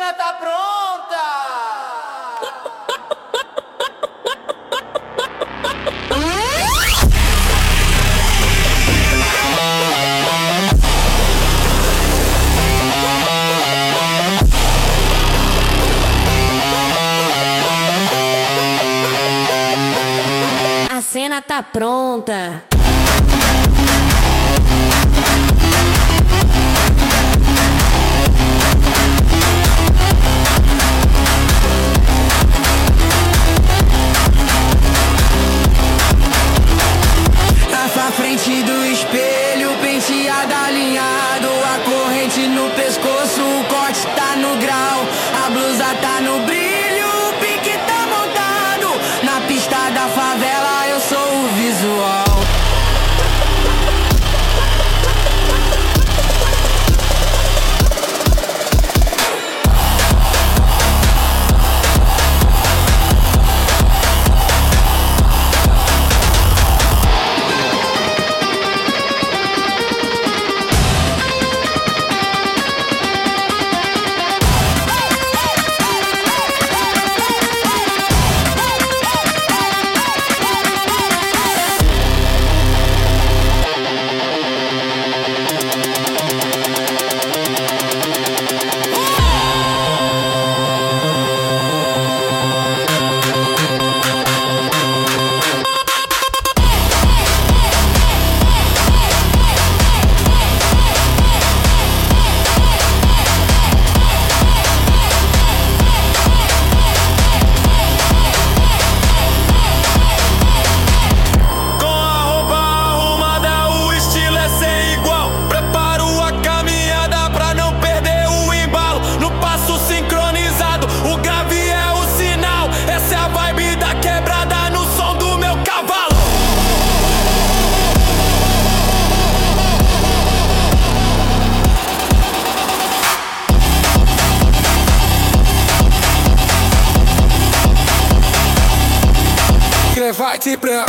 cena tá pronta! A cena tá pronta. Na frente do espelho, penteado alinhado, a corrente no pescoço, o corte tá no grau, a blusa tá no brilho, o pique tá montado. Na pista da favela eu sou o visual. Vai te pra